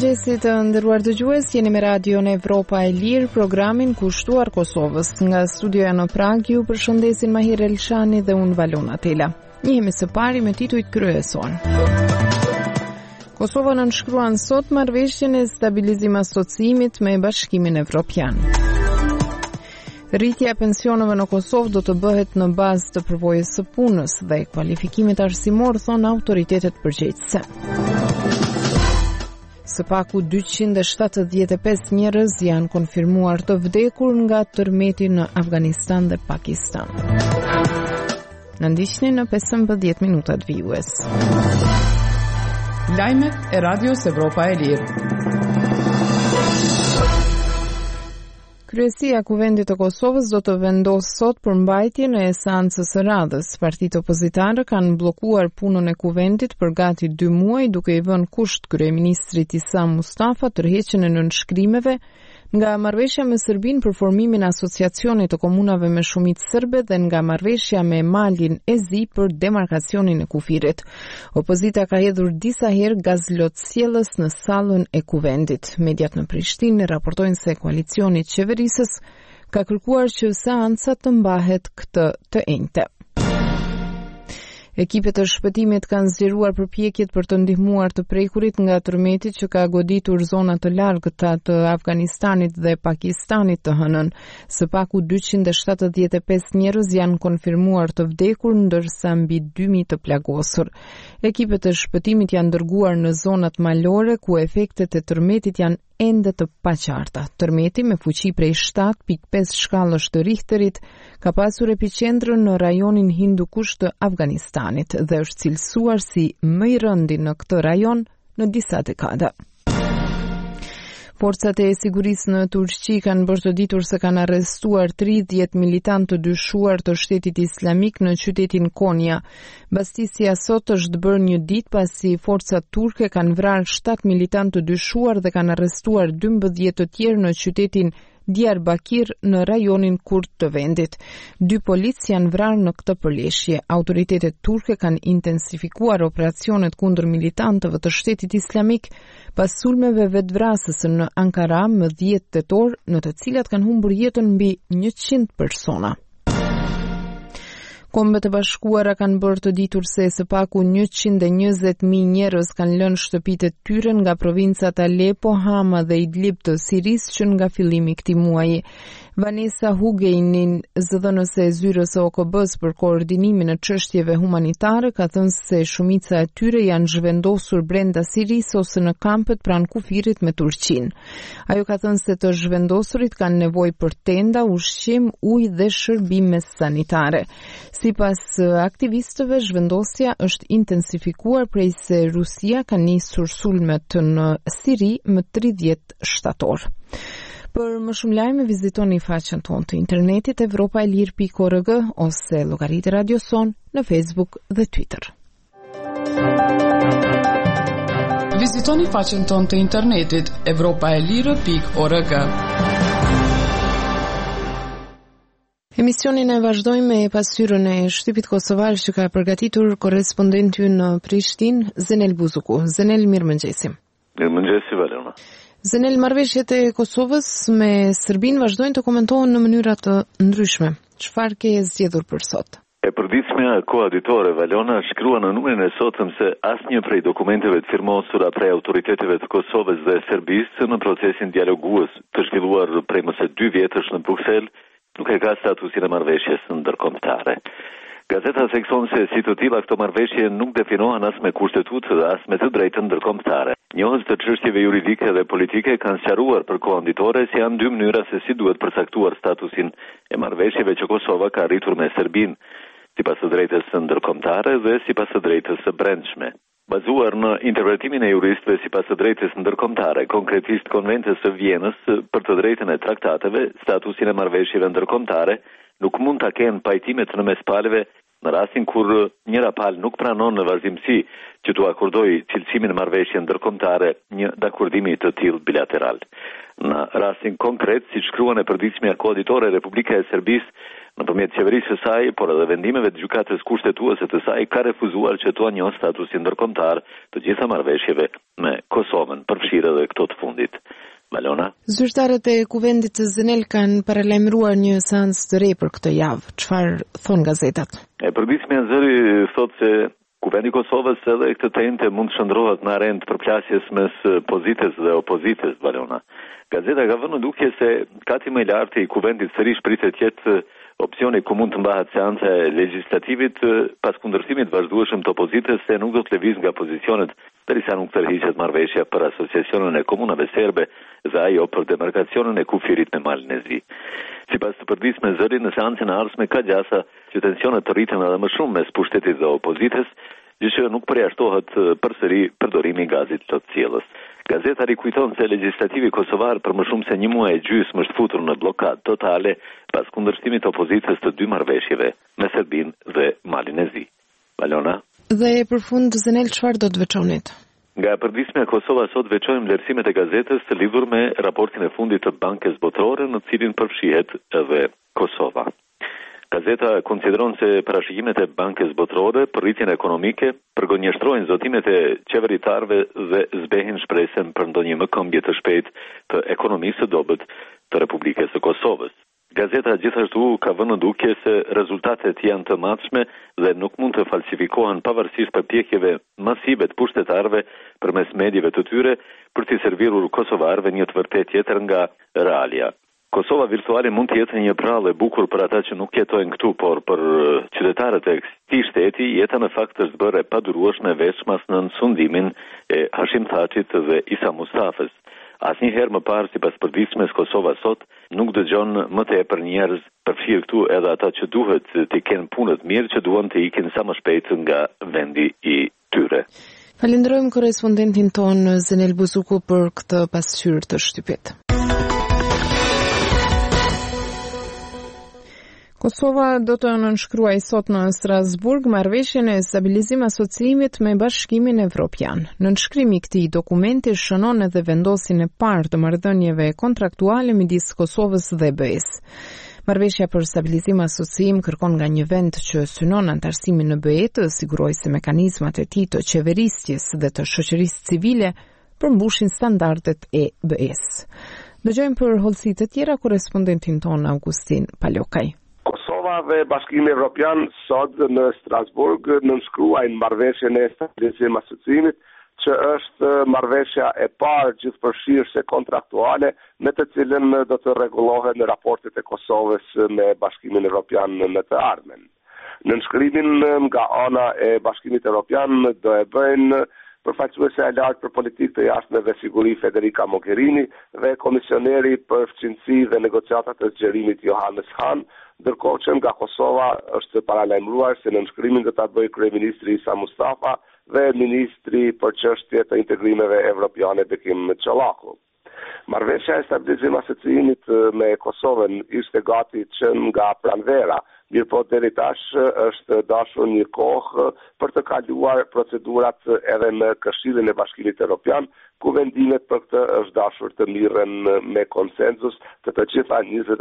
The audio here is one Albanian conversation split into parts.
Mirëmëngjesit të nderuar dëgjues, jeni me radion Evropa e Lirë, programin kushtuar Kosovës. Nga studioja në Prag ju përshëndesin Mahir Elshani dhe unë Valona Tela. Njihemi së pari me titujt kryesor. Kosova nënshkruan sot marrëveshjen e stabilizim asociimit me Bashkimin Evropian. Rritja e pensioneve në Kosovë do të bëhet në bazë të përvojës së punës dhe kualifikimit arsimor, thonë autoritetet përgjegjëse. Së paku 275 njerëz janë konfirmuar të vdekur nga tërmeti në Afganistan dhe Pakistan. Në ndiqni në 15 minutat vijues. Lajmet e Radios Evropa e Lirë. Kryesia e Kuvendit të Kosovës do të vendosë sot për mbajtjen e seancës së radhës. Partitë opozitare kanë bllokuar punën e Kuvendit për gati 2 muaj, duke i vënë kusht kryeministrit Isa Mustafa tërheqjen e nënshkrimeve nga marrëveshja me Serbinë për formimin e asociacionit të komunave me shumicë serbe dhe nga marrëveshja me Malin e Zi për demarkacionin e kufirit. Opozita ka hedhur disa herë gazlotësjellës në sallën e Kuvendit. Mediat në Prishtinë raportojnë se koalicioni i qeverisës ka kërkuar që seanca të mbahet këtë të enjte. Ekipet e shpëtimit kanë zgjeruar përpjekjet për të ndihmuar të prekurit nga tërmeti që ka goditur zona të largëta të Afganistanit dhe Pakistanit të hënën. Së paku 275 njerëz janë konfirmuar të vdekur, ndërsa mbi 2000 të plagosur. Ekipet e shpëtimit janë dërguar në zonat malore ku efektet e tërmetit janë ende të paqarta. Tërmeti me fuqi prej 7.5 shkallësh të Richterit ka pasur epicendrën në rajonin Hindukush të Afganistanit dhe është cilësuar si më i rëndi në këtë rajon në disa dekada. Forcat e sigurisë në Turqi kanë bërë të ditur se kanë arrestuar 30 militantë të dyshuar të Shtetit Islamik në qytetin Konya. Bastisja sot është bërë një ditë pasi forcat turke kanë vrarë 7 militantë të dyshuar dhe kanë arrestuar 12 të tjerë në qytetin Diyarbakir në rajonin kurd të vendit. 2 policë janë vrarë në këtë përleshje. Autoritetet turke kanë intensifikuar operacionet kundër militantëve të Shtetit Islamik pas sulmeve vetvrasëse në Ankara më 10 tetor, në të cilat kanë humbur jetën mbi 100 persona. Kombet e Bashkuara kanë bërë të ditur se së paku 120.000 njerëz kanë lënë shtëpitë e tyre nga provincat Aleppo, Hama dhe Idlib të Sirisë që nga fillimi i këtij muaji. Vanessa Hugeinin, zëdhënëse e zyrës së OKB-s për koordinimin e çështjeve humanitare, ka thënë se shumica e tyre janë zhvendosur brenda Sirisë ose në kampet pranë kufirit me Turqinë. Ajo ka thënë se të zhvendosurit kanë nevojë për tenda, ushqim, ujë dhe shërbime sanitare. Sipas aktivistëve, zhvendosja është intensifikuar prej se Rusia ka nisur sulmet në Siri më 30 shtator. Për më shumë lajme vizitoni faqen tonë të internetit evropaelir.org ose llogaritë Radio Son në Facebook dhe Twitter. Vizitoni faqen tonë të internetit evropaelir.org. Emisionin e vazhdojmë me pasqyrën e shtypit kosovar që ka përgatitur korrespondenti në Prishtinë, Zenel Buzuku. Zenel, mirëmëngjesi. Mirëmëngjesi, Valona. Zenel, marrëveshjet e Kosovës me Serbinë vazhdojnë të komentohen në mënyra të ndryshme. Çfarë ke zgjedhur për sot? E përditshmja koaditore, Valona, shkrua në numrin e sotëm se asnjë prej dokumenteve të firmosura prej autoriteteve të Kosovës dhe Serbisë në procesin dialogues të zhvilluar prej më së 2 vjetësh në Bruksel nuk e ka statusin e marrëveshjes ndërkombëtare. Gazeta thekson se si të tilla këto marrëveshje nuk definohen as me kushtetutë dhe as me të drejtën ndërkombëtare. Njohës të çështjeve juridike dhe politike kanë sqaruar për koanditore se janë 2 mënyra se si duhet përcaktuar statusin e marrëveshjeve që Kosova ka arritur me Serbinë, sipas së drejtës ndërkombëtare dhe sipas së drejtës së brendshme. Bazuar në interpretimin e juristëve sipas së drejtës ndërkombëtare, konkretisht Konventës së Vjenës për të drejtën e traktateve, statusin e marrëveshjeve ndërkombëtare nuk mund ta kenë pajtimet në mes palëve në rastin kur njëra palë nuk pranon në vazhdimsi që t'u akordojë cilësimin e marrëveshjes ndërkombëtare një dakordimi të tillë bilateral. Në rastin konkret, si shkruan e përditshmja koaditore e Republika e Serbisë, Nëpërmjet qeverisë së saj, por edhe vendimeve të gjykatës kushtetuese të saj, ka refuzuar që t'ua njohë statusin ndërkombëtar të gjitha marrëveshjeve me Kosovën, përfshirë edhe këto të fundit. Valona? Zyrtarët e kuvendit të ZNL kanë paralajmëruar një seancë të re për këtë javë. Çfarë thon gazetat? Përditshmja Zëri thotë se Kuvendi i Kosovës edhe këtë tentë mund të shndrohet në arenë të përplasjes mes pozitës dhe opozitës, Valona. Gazeta ka vënë duke se kati më i lartë i kuvendit sërish pritet të jetë opsioni ku mund të mbahet seanca e legjislativit pas kundërshtimit vazhdueshëm të opozitës se nuk do të lëviz nga pozicionet derisa nuk tërhiqet marrëveshja për asociacionin e komunave serbe dhe ajo për demarkacionin e kufirit me Malin e Zi. Sipas të përditshme Zëri, në seancën e ardhshme ka gjasa që tensionet të rriten edhe më shumë mes pushtetit dhe opozitës, gjë që nuk përjashtohet përsëri përdorimi i gazit të qiellës. Gazeta rikujton se legislativi kosovar për më shumë se një muaj e gjysmë është futur në blokadë totale pas kundërshtimit të opozitës të dy marrëveshjeve me Serbinë dhe Malin e Zi. Valona? Dhe për fund ZNL çfarë do të veçonit? Nga përditshmja Kosova sot veçojmë vlerësimet e gazetës të lidhur me raportin e fundit të Bankës Botërore në cilin përfshihet edhe Kosova. Gazeta konsideron se parashikimet e Bankës Botërore për rritjen ekonomike përgënjeshtrojnë zotimet e qeveritarëve dhe zbehin shpresën për ndonjë mëkombje të shpejtë të ekonomisë së dobët të Republikës së Kosovës. Gazeta gjithashtu ka vënë duke se rezultatet janë të matshme dhe nuk mund të falsifikohen pavarësisht përpjekjeve masive të pushtetarëve përmes medjeve të tyre për t'i serviruar kosovarëve një të vërtetë tjetër nga realia. Kosova virtuale mund të jetë një prallë e bukur për ata që nuk jetojnë këtu, por për qytetarët e këtij shteti jeta në fakt është bërë e padurueshme veçmas në sundimin e Hashim Thaçit dhe Isa Mustafës. Asnjëherë më parë sipas përditshmes Kosova sot nuk dëgjon më tepër njerëz përfshirë këtu edhe ata që duhet të kenë punët mirë që duan të ikin sa më shpejt nga vendi i tyre. Falenderojmë korrespondentin ton Zenel Buzuku për këtë pasqyrë të shtypit. Kosova do të nënshkruaj sot në Strasburg marrëveshjen e stabilizim asociimit me Bashkimin Evropian. Nënshkrimi i këtij dokumenti shënon edhe vendosin e parë të marrëdhënieve kontraktuale midis Kosovës dhe BE-s. Marrëveshja për stabilizim asociim kërkon nga një vend që synon antarësimin në BE të sigurojë se mekanizmat e tij të qeverisjes dhe të shoqërisë civile përmbushin standardet e BE-s. Dëgjojmë për hollësi të tjera korrespondentin ton Augustin Palokaj. Kosova dhe Bashkimi Evropian sot në Strasburg nënshkruajnë marrëveshjen e stabilizim asociimit, që është marrëveshja e parë gjithëpërfshirëse kontraktuale me të cilën do të rregullohen raportet e Kosovës me Bashkimin Evropian në të ardhmen. Nënshkrimin nga ana e Bashkimit Evropian do e bëjnë përfaqësuese e lartë për politikë të jashtme dhe siguri Federica Mogherini dhe komisioneri për fqinësi dhe negociatat të zgjerimit Johannes Hahn, ndërkohë që nga Kosova është paralajmëruar se nënshkrimin do ta bëjë kryeministri Isa Mustafa dhe ministri për çështje të integrimeve evropiane Bekim Çollaku. Marrëveshja e stabilizim asociimit me Kosovën ishte gati që nga pranvera, mirëpo deri tash është dashur një kohë për të kaluar procedurat edhe në Këshillin e Bashkimit Evropian, ku vendimet për këtë është dashur të mirren me konsenzus të gjitha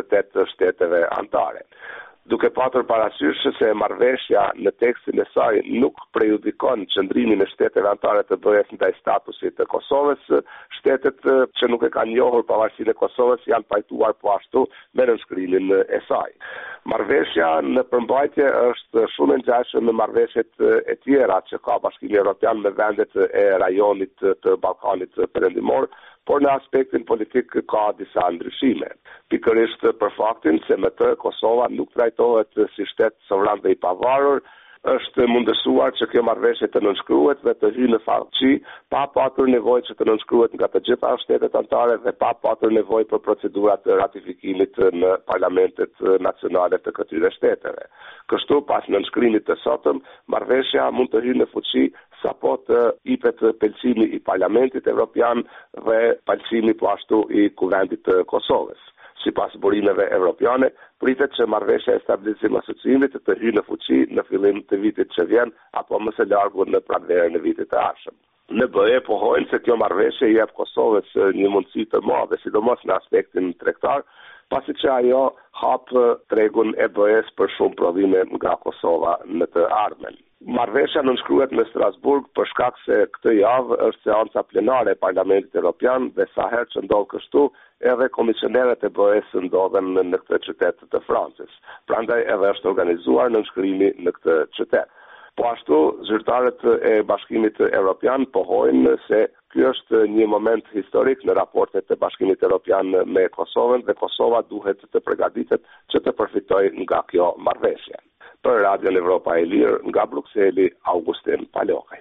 28 shteteve anëtare. Duke patur parasysh se marrëveshja në tekstin e saj nuk prejudikon qëndrimin e shteteve anëtare të BE-s ndaj statusit të Kosovës, shtetet që nuk e kanë njohur pavarësinë e Kosovës janë pajtuar po ashtu me nënshkrimin e saj. Marrëveshja në përmbajtje është shumë e ngjashme me marrëveshjet e tjera që ka Bashkimi Evropian me vendet e rajonit të Ballkanit Perëndimor, por në aspektin politik ka disa ndryshime. Pikërisht për faktin se me të Kosova nuk trajtohet si shtet sovran dhe i pavarur, është mundësuar që kjo marrëveshje të nënshkruhet dhe të hyjë në fuqi pa patur nevojë që të nënshkruhet nga të gjitha shtetet anëtare dhe pa patur nevojë për procedurat të ratifikimit në parlamentet nacionale të këtyre shteteve. Kështu, pas nënshkrimit të sotëm, marrëveshja mund të hyjë në fuqi sapo të jepet pëlqimi i Parlamentit Evropian dhe pëlqimi po ashtu i Kuvendit të Kosovës. Sipas burimeve evropiane, pritet që marrëveshja e stabilizim asociimit të hyjë në fuqi në fillim të vitit që vjen apo më së largu në pranverën e vitit të ardhshëm. Në BE pohojnë se kjo marrëveshje jep Kosovës një mundësi të madhe, sidomos në aspektin tregtar, pasi që ajo hap tregun e BE-s për shumë prodhime nga Kosova në të ardhmen. Marrëveshja nënshkruhet në Strasburg për shkak se këtë javë është seanca plenare e Parlamentit Evropian dhe sa herë që ndodh kështu, edhe komisionerët e BE-s ndodhen në këtë qytet të Francës. Prandaj edhe është organizuar nënshkrimi në këtë qytet. Po ashtu, zyrtarët e Bashkimit Evropian pohojnë se ky është një moment historik në raportet të Bashkimit Evropian me Kosovën dhe Kosova duhet të përgatitet që të përfitojë nga kjo marrëveshje. Për Radion Evropa e Lirë, nga Brukseli, Augustin Palokaj.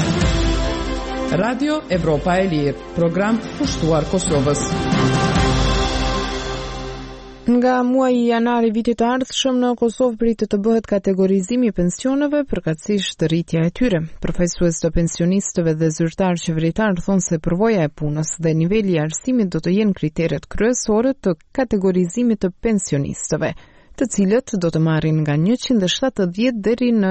Radio Evropa e Lirë, program pushtuar Kosovës. Nga muaji janar i vitit të ardhshëm në Kosovë pritet të bëhet kategorizimi i pensioneve, përkatësisht rritja e tyre. Përfaqësues të pensionistëve dhe zyrtar qeveritar thonë se përvoja e punës dhe niveli i arsimit do të jenë kriteret kryesore të kategorizimit të pensionistëve, të cilët do të marrin nga 170 deri në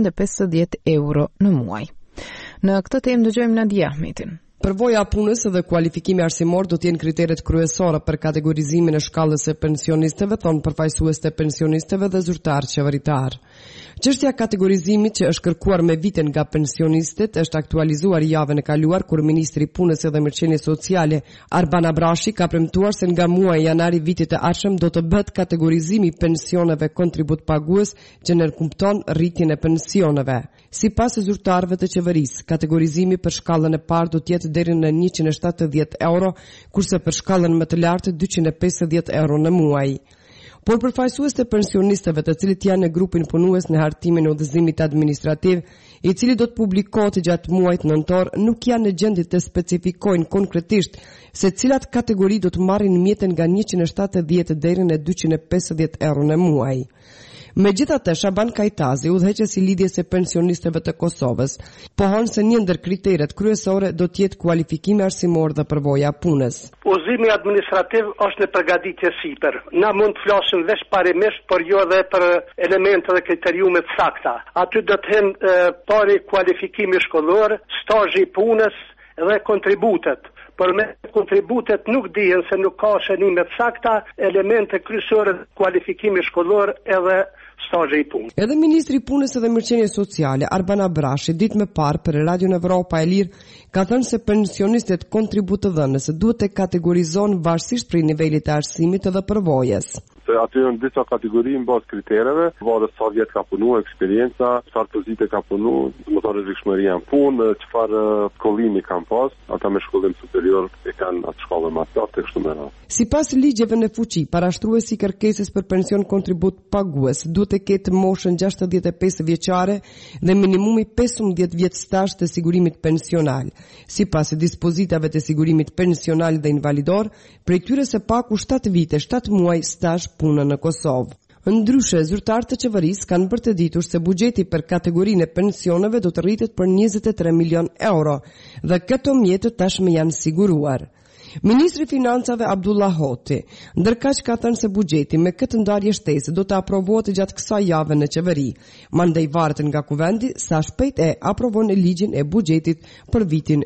250 euro në muaj. Në këtë temë dëgjojmë Nadia Ahmetin. Përvoja e punës dhe kualifikimi arsimor do të jenë kriteret kryesore për kategorizimin e shkallës së pensionistëve, thonë përfaqësues të pensionistëve dhe zyrtar qeveritar. Çështja e kategorizimit që është kërkuar me vite nga pensionistët është aktualizuar javën e kaluar kur ministri i Punës dhe Mirëqenies Sociale Arban Abrashi ka premtuar se nga muaji janar i vitit të ardhshëm do të bëhet kategorizimi i pensioneve kontribut pagues që nënkupton rritjen e pensioneve. Sipas zyrtarëve të qeverisë, kategorizimi për shkallën e parë do të jetë deri në 170 euro, kurse për shkallën më të lartë 250 euro në muaj. Por përfaqësues të pensionistëve të cilët janë në grupin punues në hartimin e udhëzimit administrativ, i cili do të publikohet gjatë muajit nëntor, nuk janë në gjendje të specifikojnë konkretisht se cilat kategori do të marrin mjeten nga 170 deri në 250 euro në muaj. Megjithatë, Shaban Kajtazi, udhëheqësi i lidhjes së pensionistëve të Kosovës, pohon se një ndër kriteret kryesore do të jetë kualifikimi arsimor dhe përvoja e punës. Udhëzimi administrativ është në përgatitje sipër. Na mund të flasim veç parimisht, por jo edhe për elemente dhe kriteriume të sakta. Aty do të jenë pari kualifikimi shkollor, stazhi i punës dhe kontributet. Por me kontributet nuk dihen se nuk ka shënime të sakta, elemente kryesore kualifikimi shkollor edhe stazhi i punës. Edhe ministri i Punës dhe Mirëqenies Sociale Arban Abrashi ditë më parë për Radion Evropa e Lirë ka thënë se pensionistët kontributëdhënës duhet të kategorizohen varësisht prej nivelit të arsimit dhe përvojës. Se aty janë disa kategori në bazë kritereve, varet sa vjet ka punu, eksperienca, çfarë pozite ka punu, domethënë rrezikshmëria në punë, çfarë shkollimi kanë pas, ata me shkollim superior e kanë atë shkollë më të lartë kështu me radhë. Sipas ligjeve në fuqi, parashtruesi i kërkesës për pension kontribut pagues duhet të ketë moshën 65 vjeçare dhe minimumi 15 vjet stazh të sigurimit pensional. Sipas dispozitave të sigurimit pensional dhe invalidor, prej tyre së paku 7 vite, 7 muaj stazh punë në Kosovë. Ndryshe, zyrtarët të qeverisë kanë bërë të ditur se buxheti për kategorinë e pensioneve do të rritet për 23 milion euro dhe këto mjete tashmë janë siguruar. Ministri i Financave Abdullah Hoti, ndërkaq ka thënë se buxheti me këtë ndarje shtesë do të aprovohet gjatë kësaj jave në qeveri. Mandej varet nga kuvendi sa shpejt e aprovon ligjin e buxhetit për vitin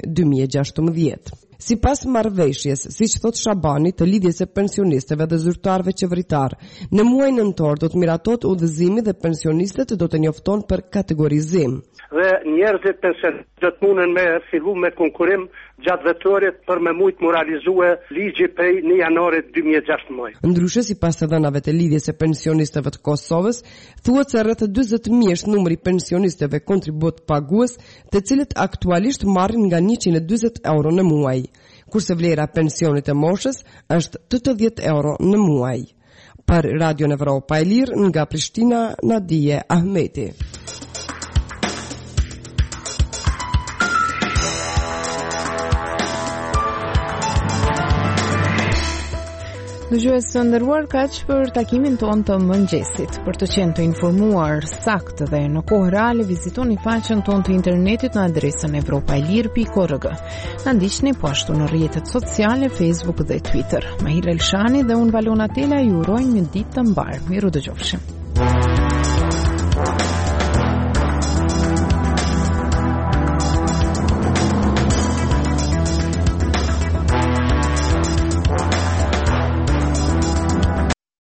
2016. Sipas marrëveshjes, siç thot Shabani, të lidhjes së pensionistëve dhe zyrtarëve qeveritar, në muajin nëntor do të miratohet udhëzimi dhe pensionistët do të njofton për kategorizim. Dhe njerëzit pensionistë do të mundën me fillu me konkurim gjatë vetorit për me mujt moralizue ligji prej 1 janarit 2016. Ndryshe, sipas të dhënave të lidhjes së pensionistëve të Kosovës, thuhet se rreth 40.000 është numri i pensionistëve kontribut pagues, të cilët aktualisht marrin nga 140 euro në muaj, kurse vlera e pensionit të moshës është 80 euro në muaj. Për Radio Evropa e Lirë, nga Prishtina, Nadia Ahmeti. Dëgjues të nderuar, kaq për takimin tonë të mëngjesit. Për të qenë të informuar saktë dhe në kohë reale, vizitoni faqen tonë të internetit në adresën europaelir.org. Na ndiqni po ashtu në rrjetet sociale, Facebook dhe Twitter. Mahir Elshani dhe unë Valona Tela ju urojmë një ditë të mbar. Miru dëgjofshim.